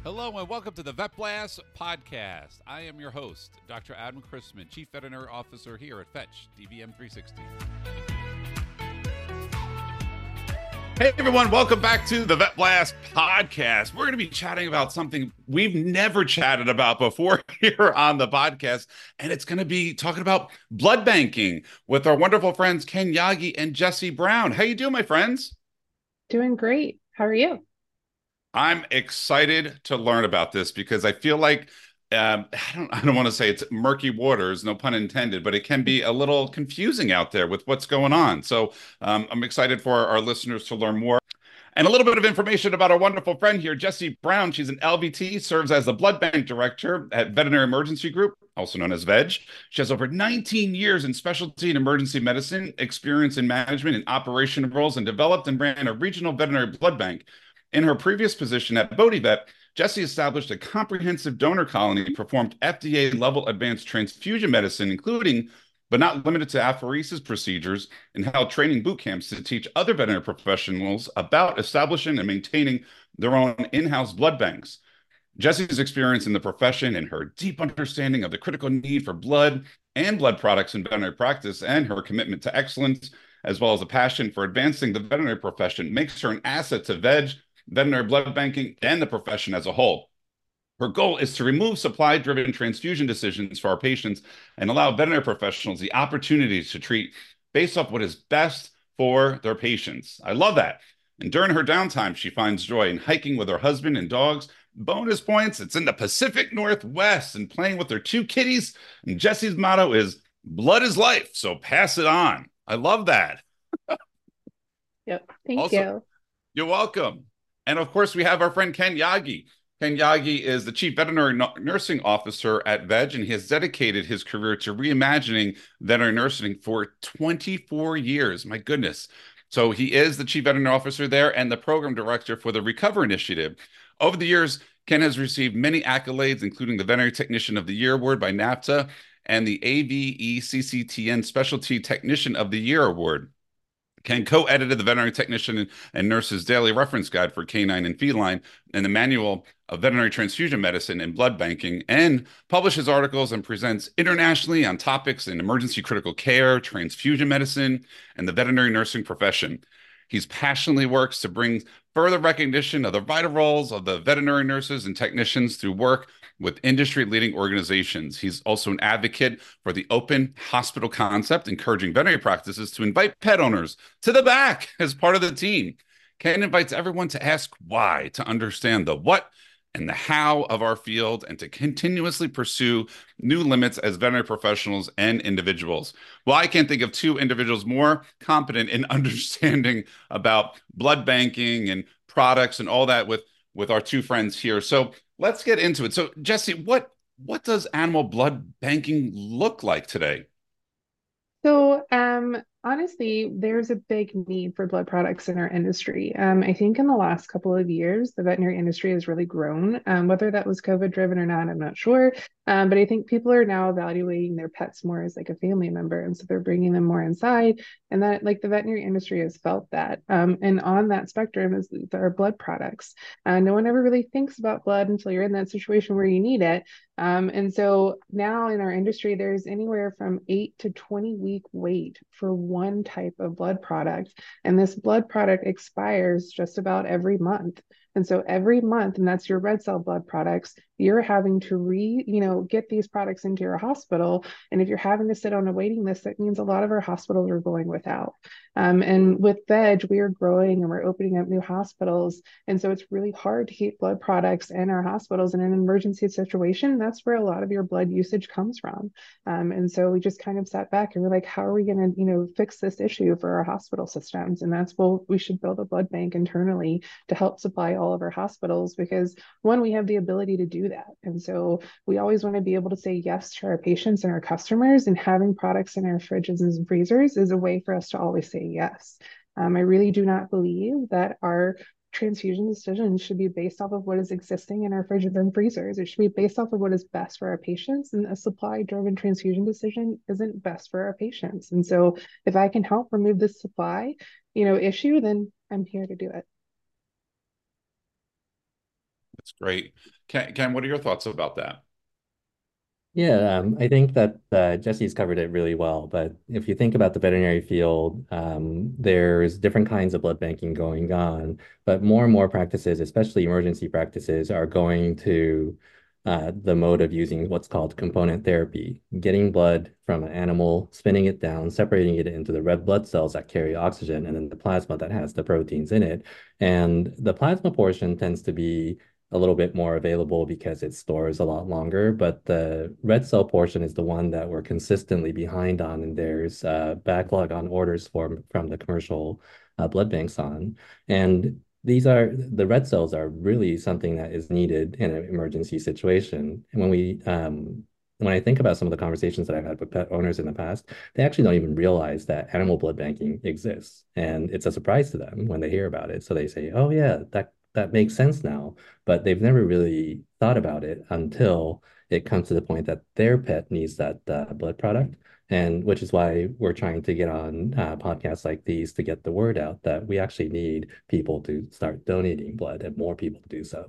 Hello and welcome to the Vet Blast podcast. I am your host, Dr. Adam Chrisman, Chief Veterinary Officer here at Fetch DVM 360. Hey everyone, welcome back to the Vet Blast podcast. We're going to be chatting about something we've never chatted about before here on the podcast, and it's going to be talking about blood banking with our wonderful friends Ken Yagi and Jesse Brown. How you doing, my friends? Doing great. How are you? I'm excited to learn about this because I feel like I don't want to say it's murky waters, no pun intended, but it can be a little confusing out there with what's going on. So I'm excited for our listeners to learn more. And a little bit of information about our wonderful friend here, Jessie Brown. She's an LVT, serves as the blood bank director at Veterinary Emergency Group, also known as VEG. She has over 19 years in specialty and emergency medicine, experience in management and operation roles, and developed and ran a regional veterinary blood bank. In her previous position at BodiVet, Jessie established a comprehensive donor colony, performed FDA-level advanced transfusion medicine, including but not limited to apheresis procedures, and held training boot camps to teach other veterinary professionals about establishing and maintaining their own in-house blood banks. Jessie's experience in the profession and her deep understanding of the critical need for blood and blood products in veterinary practice and her commitment to excellence, as well as a passion for advancing the veterinary profession, makes her an asset to VEG, veterinary blood banking, and the profession as a whole. Her goal is to remove supply-driven transfusion decisions for our patients and allow veterinary professionals the opportunity to treat based off what is best for their patients. I love that. And during her downtime, she finds joy in hiking with her husband and dogs. Bonus points, it's in the Pacific Northwest and playing with her two kitties. And Jessie's motto is blood is life, so pass it on. I love that. Yep. Thank Also, you. you're welcome. And of course, we have our friend Ken Yagi. Ken Yagi is the Chief Veterinary Nursing Officer at VEG, and he has dedicated his career to reimagining veterinary nursing for 24 years. My goodness. So he is the Chief Veterinary Officer there and the Program Director for the Recover Initiative. Over the years, Ken has received many accolades, including the Veterinary Technician of the Year Award by NAPTA and the AVECCTN Specialty Technician of the Year Award. Ken co-edited the Veterinary Technician and Nurse's Daily Reference Guide for Canine and Feline and the Manual of Veterinary Transfusion Medicine and Blood Banking, and publishes articles and presents internationally on topics in emergency critical care, transfusion medicine, and the veterinary nursing profession. He's passionately works to bring further recognition of the vital roles of the veterinary nurses and technicians through work with industry-leading organizations. He's also an advocate for the open hospital concept, encouraging veterinary practices to invite pet owners to the back as part of the team. Ken invites everyone to ask why, to understand the what and the how of our field, and to continuously pursue new limits as veterinary professionals and individuals. Well, I can't think of two individuals more competent in understanding about blood banking and products and all that with our two friends here. So let's get into it. So, Jesse, what does animal blood banking look like today? Honestly, there's a big need for blood products in our industry. I think in the last couple of years, the veterinary industry has really grown. Whether that was COVID driven or not, I'm not sure. But I think people are now evaluating their pets more as like a family member, and so they're bringing them more inside, and that like the veterinary industry has felt that. And on that spectrum is our blood products. No one ever really thinks about blood until you're in that situation where you need it. And so now in our industry, there's anywhere from 8 to 20 week wait for one type of blood product. And this blood product expires just about every month. And so every month, and that's your red cell blood products, you're having to get these products into your hospital. And if you're having to sit on a waiting list, that means a lot of our hospitals are going without. And with VEG, we are growing and we're opening up new hospitals. And so it's really hard to keep blood products in our hospitals in an emergency situation. That's where a lot of your blood usage comes from. And so we just kind of sat back and we're like, how are we going to, fix this issue for our hospital systems? And that's, well, we should build a blood bank internally to help supply all of our hospitals because one, we have the ability to do that. And so we always want to be able to say yes to our patients and our customers, and having products in our fridges and freezers is a way for us to always say yes. I really do not believe that our transfusion decisions should be based off of what is existing in our fridges and freezers. It should be based off of what is best for our patients, and a supply-driven transfusion decision isn't best for our patients. And so if I can help remove this supply, issue, then I'm here to do it. That's great. Ken, what are your thoughts about that? Yeah, I think that Jesse's covered it really well. But if you think about the veterinary field, there's different kinds of blood banking going on, but more and more practices, especially emergency practices, are going to the mode of using what's called component therapy, getting blood from an animal, spinning it down, separating it into the red blood cells that carry oxygen, and then the plasma that has the proteins in it. And the plasma portion tends to be a little bit more available because it stores a lot longer. But the red cell portion is the one that we're consistently behind on, and there's a backlog on orders from the commercial blood banks on. And the red cells are really something that is needed in an emergency situation. And when I think about some of the conversations that I've had with pet owners in the past, they actually don't even realize that animal blood banking exists. And it's a surprise to them when they hear about it. So they say, oh, yeah, that makes sense now, but they've never really thought about it until it comes to the point that their pet needs that blood product. And which is why we're trying to get on podcasts like these to get the word out that we actually need people to start donating blood and more people to do so.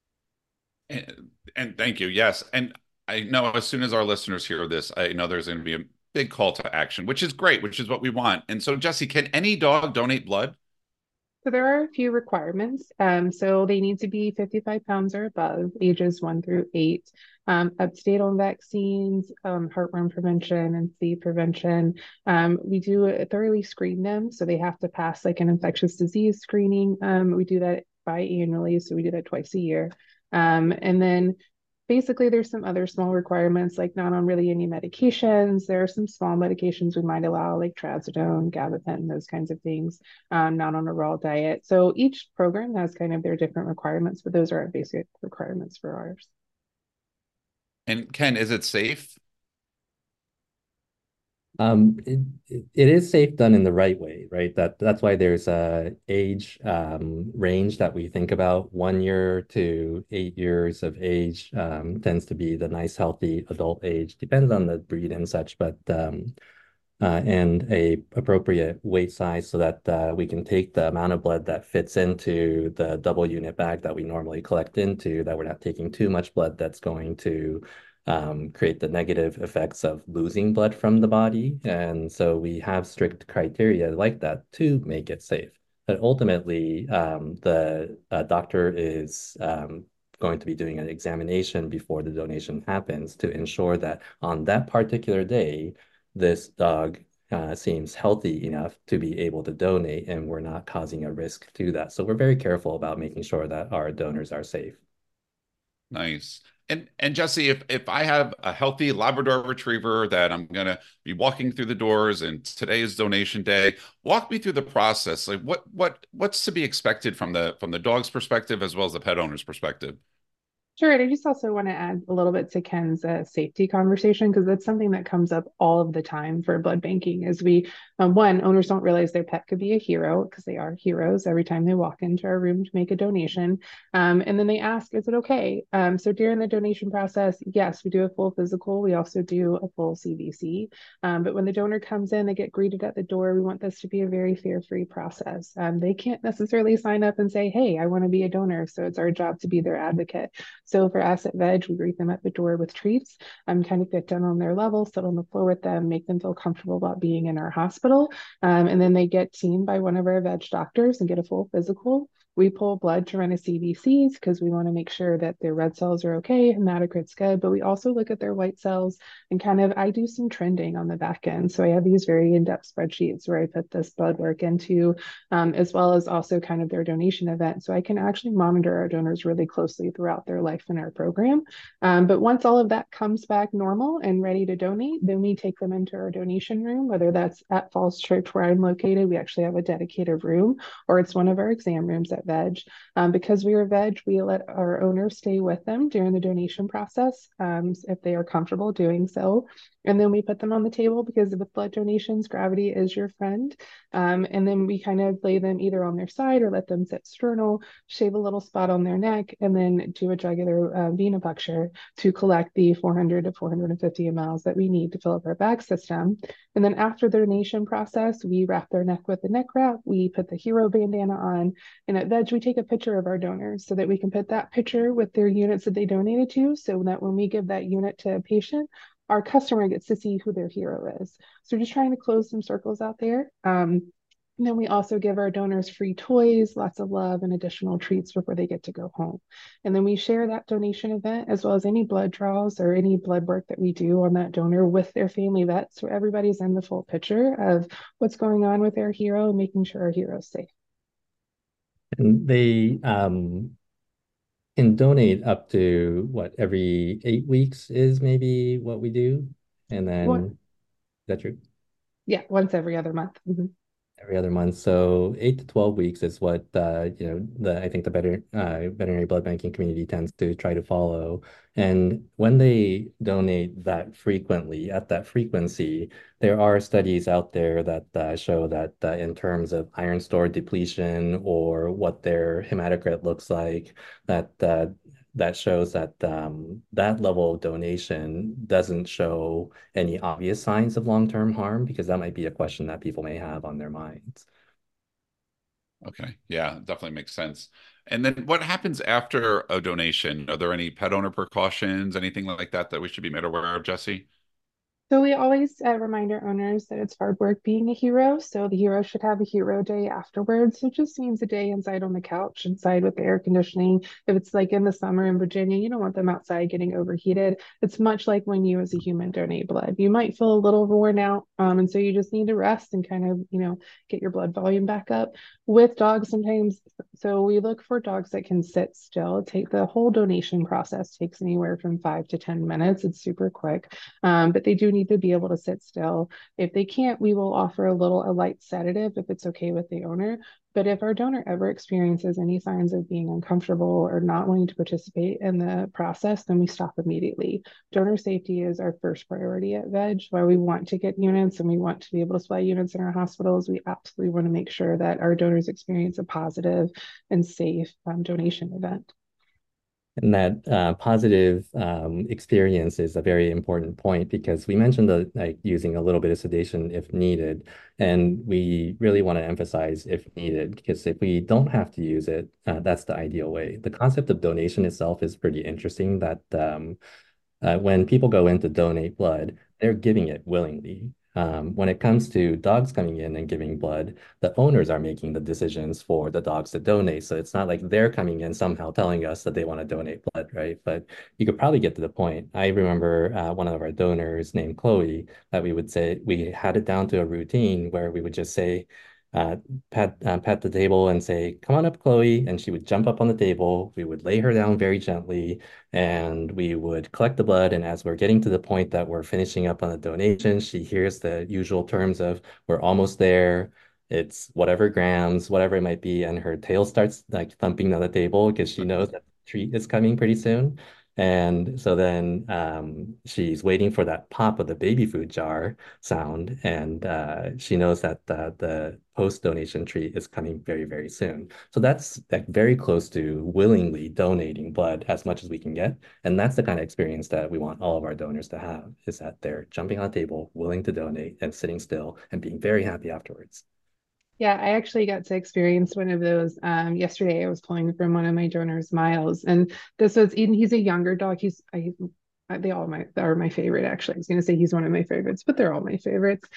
And thank you. Yes. And I know as soon as our listeners hear this, I know there's going to be a big call to action, which is great, which is what we want. And so, Jesse, can any dog donate blood? So there are a few requirements. So they need to be 55 pounds or above, ages 1 through 8, up to date on vaccines, heartworm prevention, and flea prevention. We do thoroughly screen them, so they have to pass like an infectious disease screening. We do that biannually, so we do that twice a year. And then basically there's some other small requirements like not on really any medications. There are some small medications we might allow like trazodone, gabapentin, those kinds of things, not on a raw diet. So each program has kind of their different requirements, but those are our basic requirements for ours. And Ken, is it safe? It is safe done in the right way, right? That's why there's a age range that we think about. 1 year to 8 years of age tends to be the nice, healthy adult age. Depends on the breed and such, but and a appropriate weight size so that we can take the amount of blood that fits into the double unit bag that we normally collect into, that we're not taking too much blood that's going to create the negative effects of losing blood from the body. And so we have strict criteria like that to make it safe. But ultimately, the doctor is going to be doing an examination before the donation happens to ensure that on that particular day, this dog seems healthy enough to be able to donate, and we're not causing a risk to that. So we're very careful about making sure that our donors are safe. Nice. And Jesse, if I have a healthy Labrador Retriever that I'm gonna be walking through the doors and today is donation day, walk me through the process. Like what's to be expected from the dog's perspective as well as the pet owner's perspective? Sure. And I just also want to add a little bit to Ken's safety conversation because that's something that comes up all of the time for blood banking. Is one, owners don't realize their pet could be a hero because they are heroes every time they walk into our room to make a donation. And then they ask, is it okay? So during the donation process, yes, we do a full physical. We also do a full CVC. But when the donor comes in, they get greeted at the door. We want this to be a very fear-free process. They can't necessarily sign up and say, hey, I want to be a donor. So it's our job to be their advocate. So for us at Veg, we greet them at the door with treats, kind of get down on their level, sit on the floor with them, make them feel comfortable about being in our hospital. And then they get seen by one of our Veg doctors and get a full physical. We pull blood to run a CBCs because we want to make sure that their red cells are okay, hematocrit's good, but we also look at their white cells and kind of, I do some trending on the back end. So I have these very in-depth spreadsheets where I put this blood work into, as well as also kind of their donation event. So I can actually monitor our donors really closely throughout their life in our program. But once all of that comes back normal and ready to donate, then we take them into our donation room, whether that's at Falls Church where I'm located. We actually have a dedicated room, or it's one of our exam rooms at Veg. Because we are Veg, we let our owners stay with them during the donation process if they are comfortable doing so. And then we put them on the table because with blood donations, gravity is your friend. And then we kind of lay them either on their side or let them sit sternal, shave a little spot on their neck, and then do a jugular venipuncture to collect the 400 to 450 mLs that we need to fill up our bag system. And then after the donation process, we wrap their neck with the neck wrap. We put the hero bandana on. And at Veg, Veg, we take a picture of our donors so that we can put that picture with their units that they donated to, so that when we give that unit to a patient, our customer gets to see who their hero is. So we're just trying to close some circles out there. And then we also give our donors free toys, lots of love, and additional treats before they get to go home. And then we share that donation event as well as any blood draws or any blood work that we do on that donor with their family vet. So everybody's in the full picture of what's going on with our hero and making sure our hero's safe. And they can donate up to what, every 8 weeks is maybe what we do. And What? then, is that true? Yeah, once every other month. Mhm. Every other month. So 8 to 12 weeks is what I think the veterinary blood banking community tends to try to follow. And when they donate that frequently, at that frequency, there are studies out there that show that in terms of iron store depletion or what their hematocrit looks like, that shows that that level of donation doesn't show any obvious signs of long-term harm, because that might be a question that people may have on their minds. Okay. Yeah, definitely makes sense. And then what happens after a donation? Are there any pet owner precautions, anything like that that we should be made aware of, Jesse? So we always remind our owners that it's hard work being a hero. So the hero should have a hero day afterwards. So it just means a day inside on the couch, inside with the air conditioning. If it's like in the summer in Virginia, you don't want them outside getting overheated. It's much like when you as a human donate blood. You might feel a little worn out. And so you just need to rest and kind of, get your blood volume back up. With dogs, sometimes, so we look for dogs that can sit still. Take the whole donation process takes anywhere from 5 to 10 minutes. It's super quick, but they do need to be able to sit still. If they can't, we will offer a light sedative if it's okay with the owner. But if our donor ever experiences any signs of being uncomfortable or not wanting to participate in the process, then we stop immediately. Donor safety is our first priority at VEG. While we want to get units and we want to be able to supply units in our hospitals, we absolutely want to make sure that our donors experience a positive and safe donation event. And that positive experience is a very important point, because we mentioned the like using a little bit of sedation if needed, and we really want to emphasize if needed, because if we don't have to use it, that's the ideal way. The concept of donation itself is pretty interesting. That when people go in to donate blood, they're giving it willingly. When it comes to dogs coming in and giving blood, the owners are making the decisions for the dogs to donate. So it's not like they're coming in somehow telling us that they want to donate blood, right? But you could probably get to the point. I remember one of our donors named Chloe, that we would say we had it down to a routine where we would just say, uh, pat the table and say, "Come on up, Chloe," and she would jump up on the table. We would lay her down very gently, and we would collect the blood. And as we're getting to the point that we're finishing up on the donation, she hears the usual terms of, "We're almost there. It's whatever grams, whatever it might be," and her tail starts like thumping on the table because she knows that the treat is coming pretty soon. And so then she's waiting for that pop of the baby food jar sound, and she knows that the post-donation treat is coming very, very soon. So that's like very close to willingly donating blood as much as we can get. And that's the kind of experience that we want all of our donors to have, is that they're jumping on the table, willing to donate and sitting still and being very happy afterwards. Yeah, I actually got to experience one of those yesterday. I was pulling from one of my donors, Miles, and he's a younger dog. They all are my favorite, actually. I was going to say he's one of my favorites, but they're all my favorites.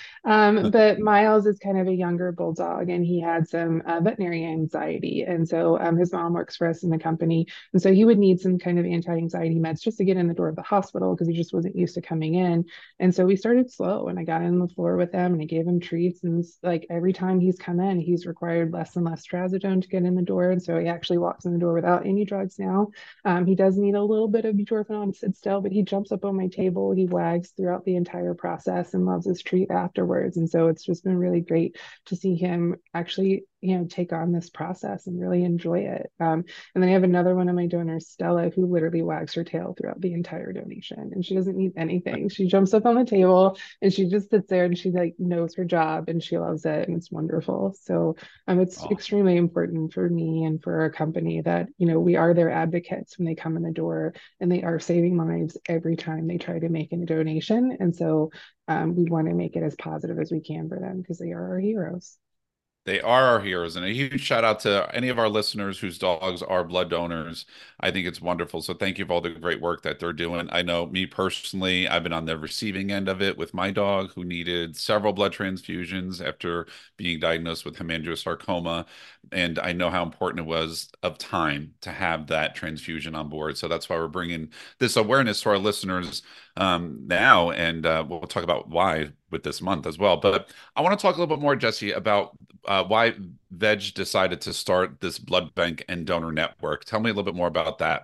But Miles is kind of a younger bulldog, and he had some veterinary anxiety. And so his mom works for us in the company. And so he would need some kind of anti-anxiety meds just to get in the door of the hospital because he just wasn't used to coming in. And so we started slow, and I got in the floor with him and I gave him treats. And like every time he's come in, he's required less and less trazodone to get in the door. And so he actually walks in the door without any drugs now. He does need a little bit of butorphanol to sit still, but he jumps up on my table. He wags throughout the entire process and loves his treat afterwards. And so it's just been really great to see him actually, take on this process and really enjoy it. And then I have another one of my donors, Stella, who literally wags her tail throughout the entire donation, and she doesn't need anything. She jumps up on the table and she just sits there and she like knows her job and she loves it, and it's wonderful. So it's Oh, extremely important for me and for our company that, we are their advocates when they come in the door, and they are saving lives every time they try to make a donation. And so we want to make it as positive as we can for them because they are our heroes. They are our heroes, and a huge shout out to any of our listeners whose dogs are blood donors. I think it's wonderful. So thank you for all the great work that they're doing. I know me personally, I've been on the receiving end of it with my dog who needed several blood transfusions after being diagnosed with hemangiosarcoma. And I know how important it was of time to have that transfusion on board. So that's why we're bringing this awareness to our listeners now. And we'll talk about why with this month as well. But I want to talk a little bit more, Jesse, about why Veg decided to start this blood bank and donor network. Tell me a little bit more about that.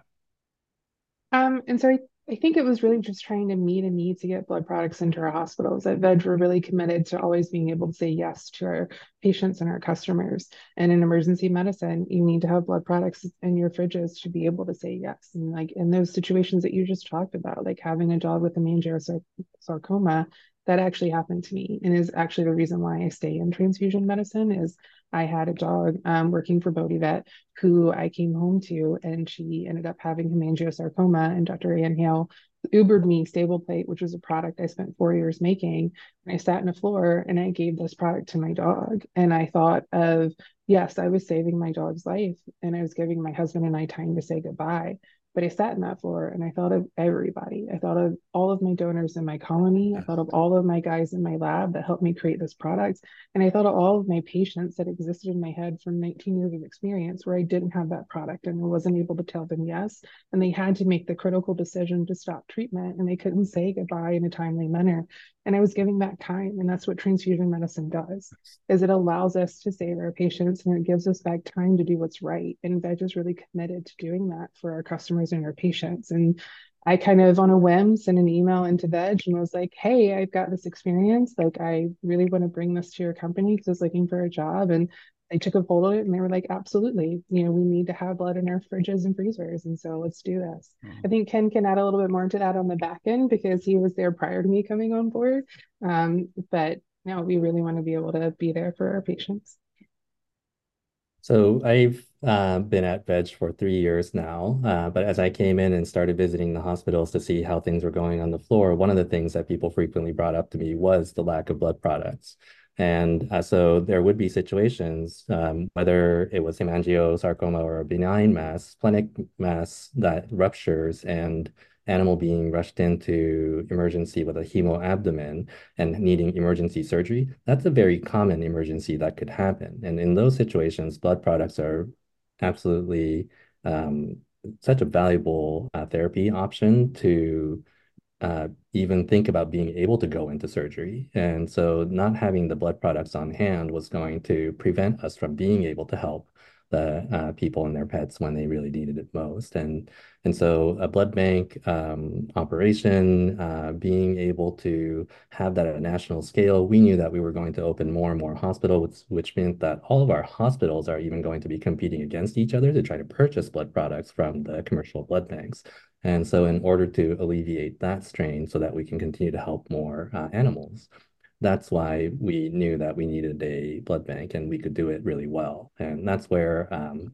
And so I think it was really just trying to meet a need to get blood products into our hospitals. At Veg, we're really committed to always being able to say yes to our patients and our customers. And in emergency medicine, you need to have blood products in your fridges to be able to say yes. And like in those situations that you just talked about, like having a dog with a meningiosarcoma, that actually happened to me and is actually the reason why I stay in transfusion medicine is I had a dog working for Vet who I came home to, and she ended up having hemangiosarcoma. And Dr. Ann Hale Ubered me Stable Plate, which was a product I spent 4 years making. And I sat on the floor and I gave this product to my dog. And I thought of, yes, I was saving my dog's life and I was giving my husband and I time to say goodbye. But I sat on that floor and I thought of everybody. I thought of all of my donors in my colony. I thought of all of my guys in my lab that helped me create this product. And I thought of all of my patients that existed in my head from 19 years of experience where I didn't have that product and I wasn't able to tell them yes. And they had to make the critical decision to stop treatment and they couldn't say goodbye in a timely manner. And I was giving that time. And that's what transfusion medicine does, is it allows us to save our patients and it gives us back time to do what's right. And Veg is really committed to doing that for our customers and our patients. And I kind of on a whim sent an email into Veg and was like, hey, I've got this experience. Like, I really want to bring this to your company because I was looking for a job. And they took a hold of it and they were like, absolutely, we need to have blood in our fridges and freezers. And so let's do this. I think Ken can add a little bit more to that on the back end because he was there prior to me coming on board. But no, we really want to be able to be there for our patients. So I've been at Veg for 3 years now, but as I came in and started visiting the hospitals to see how things were going on the floor, one of the things that people frequently brought up to me was the lack of blood products. And so there would be situations, whether it was hemangiosarcoma or a benign mass, splenic mass that ruptures and animal being rushed into emergency with a hemoabdomen and needing emergency surgery, that's a very common emergency that could happen. And in those situations, blood products are absolutely such a valuable therapy option to even think about being able to go into surgery. And so not having the blood products on hand was going to prevent us from being able to help the people and their pets when they really needed it most. And so a blood bank operation, being able to have that at a national scale, we knew that we were going to open more and more hospitals, which meant that all of our hospitals are even going to be competing against each other to try to purchase blood products from the commercial blood banks. And so in order to alleviate that strain so that we can continue to help more animals, that's why we knew that we needed a blood bank and we could do it really well. And that's where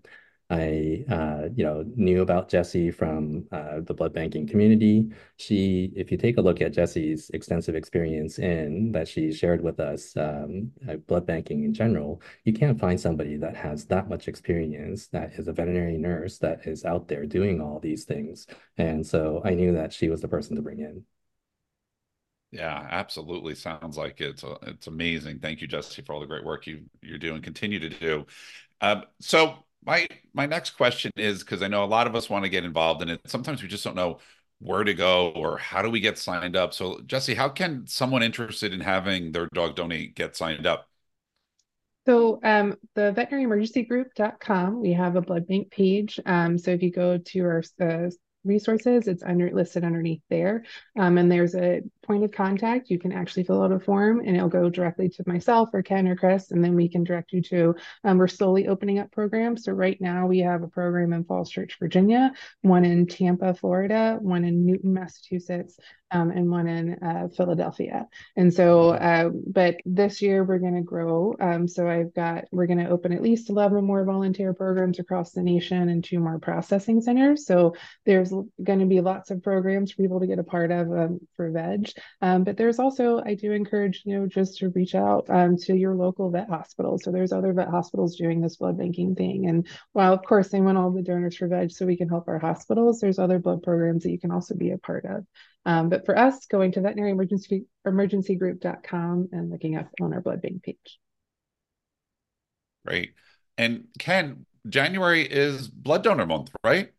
I knew about Jessie from the blood banking community. If you take a look at Jessie's extensive experience in that she shared with us, blood banking in general, you can't find somebody that has that much experience, that is a veterinary nurse, that is out there doing all these things. And so I knew that she was the person to bring in. Yeah, absolutely. Sounds like it's amazing. Thank you, Jesse, for all the great work you're doing, continue to do. So my next question is because I know a lot of us want to get involved in it. Sometimes we just don't know where to go or how do we get signed up. So, Jesse, how can someone interested in having their dog donate get signed up? So the veterinaryemergencygroup.com, we have a blood bank page. So if you go to our resources, it's listed underneath there. And there's a point of contact. You can actually fill out a form and it'll go directly to myself or Ken or Chris, and then we can direct you to, we're slowly opening up programs. So right now we have a program in Falls Church, Virginia, one in Tampa, Florida, one in Newton, Massachusetts, and one in Philadelphia. And so, but this year we're going to grow. So we're going to open at least 11 more volunteer programs across the nation and 2 more processing centers. So there's going to be lots of programs for people to get a part of for veg. But there's also, I do encourage, just to reach out to your local vet hospital. So there's other vet hospitals doing this blood banking thing. And while, of course, they want all the donors for veg so we can help our hospitals, there's other blood programs that you can also be a part of. But for us, going to veterinaryemergencygroup.com and looking up on our blood bank page. Great. And Ken, January is Blood Donor Month, right?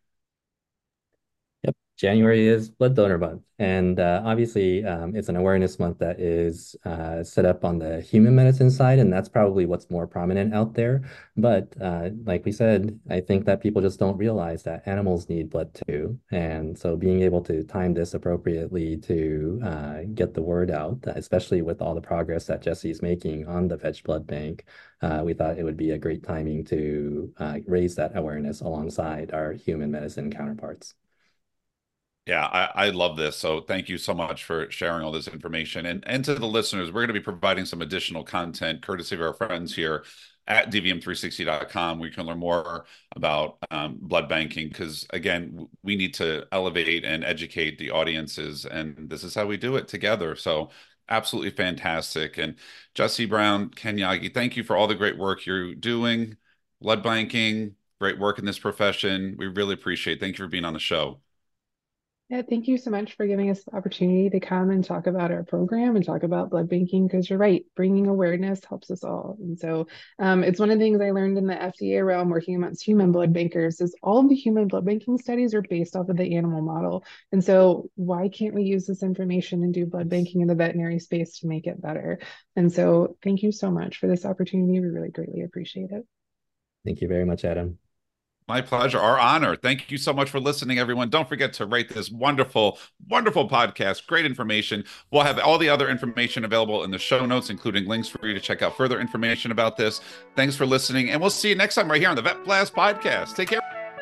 Yep, January is Blood Donor Month, and obviously it's an awareness month that is set up on the human medicine side, and that's probably what's more prominent out there. But like we said, I think that people just don't realize that animals need blood too, and so being able to time this appropriately to get the word out, especially with all the progress that Jesse's making on the Veg Blood Bank, we thought it would be a great timing to raise that awareness alongside our human medicine counterparts. Yeah, I love this. So thank you so much for sharing all this information. And to the listeners, we're going to be providing some additional content courtesy of our friends here at dvm360.com. We can learn more about blood banking because, again, we need to elevate and educate the audiences. And this is how we do it together. So absolutely fantastic. And Jesse Brown, Ken Yagi, thank you for all the great work you're doing. Blood banking, great work in this profession. We really appreciate it. Thank you for being on the show. Yeah, thank you so much for giving us the opportunity to come and talk about our program and talk about blood banking because you're right, bringing awareness helps us all. And so it's one of the things I learned in the FDA realm working amongst human blood bankers is all of the human blood banking studies are based off of the animal model. And so why can't we use this information and do blood banking in the veterinary space to make it better? And so thank you so much for this opportunity. We really greatly appreciate it. Thank you very much, Adam. My pleasure, our honor. Thank you so much for listening, everyone. Don't forget to rate this wonderful, wonderful podcast. Great information. We'll have all the other information available in the show notes, including links for you to check out further information about this. Thanks for listening, and we'll see you next time right here on the Vet Blast Podcast. Take care.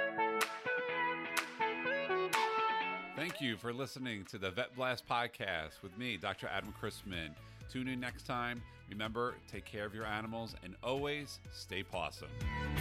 Thank you for listening to the Vet Blast Podcast with me, Dr. Adam Chrisman. Tune in next time. Remember, take care of your animals and always stay pawsome.